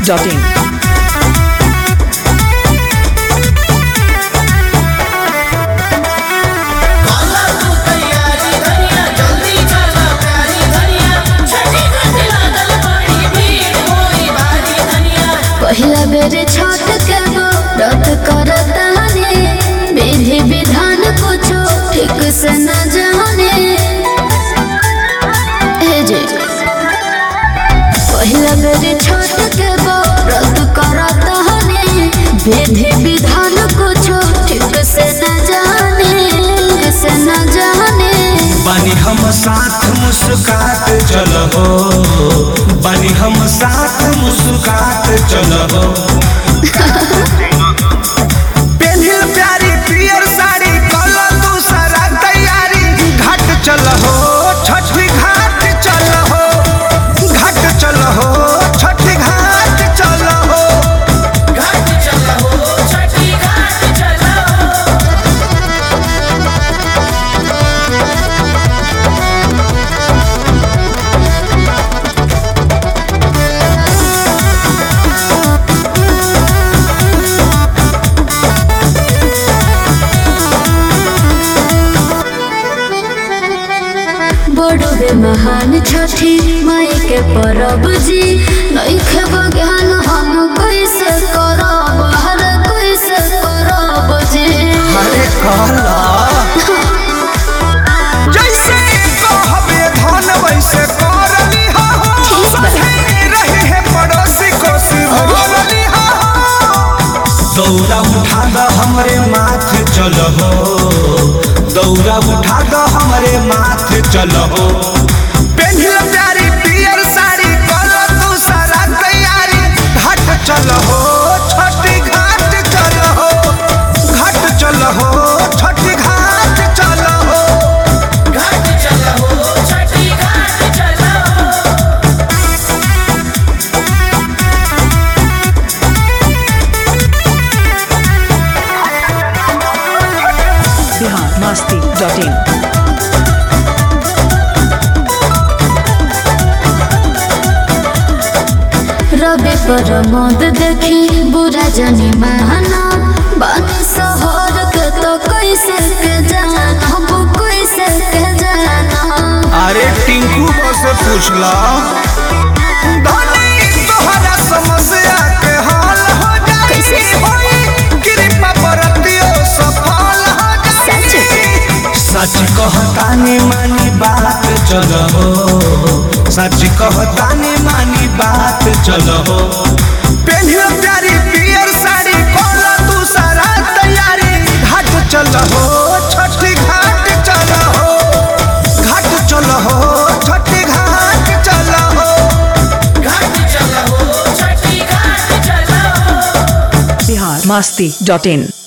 masti.in. पहिला बेर छठ के व्रत करता रे विधि विधान कुछो ठीक से न जाने हे जे पहिला बेर छठ के व्रत करता रे विधि विधान कुछो ठीक से न जाने बनी हम साथ मुस्कुरात चलो बनी हम साथ मुस्कुरात चलो पेन्हिल प्यारी पियर साड़ी कलो दूसरा तैयारी घाट चलो छठी घाट चलो घाट चलो छठी घाट चलो घाट चलो छठी घाट चलो बड़ो बे महान छठी माई के परब जी नइखे बज्ञान हम कैसे करब हर कैसे करब जी अरे कहला जैसे कहबे धन वैसे करली हो रहे है पड़ोसी कोसी भरली हो दौरा उठा द हमरे माथ चलो दौरा उठा द हमरे माथ चलो पेन्हिल प्यारी पियर साड़ी कलो दूसरा तैयारी घाट चलो छठी घाट चलो घाट चलो छठी घाट चलो घाट चलो छठी घाट चलो Bihar masti.in. रवि पर मद देखी बुरा जानी माना बानी शहर के तो कैसे के जाना कैसे के जाना अरे टिंकू को से पूछला धनी तोहरा समस्या के हल हो जाई कैसे? होई कृपा बरतियो सफल हो सच? जाई सच कहतानी मानी बात चलो सच कहतानी मानी बात चलो पेन्हिल प्यारी पियर साड़ी कोला दूसरा तैयारी घाट चलो छठी घाट चलो घाट चलो छठी घाट चलो घाट चलो छठी घाट चलो Bihar masti.in.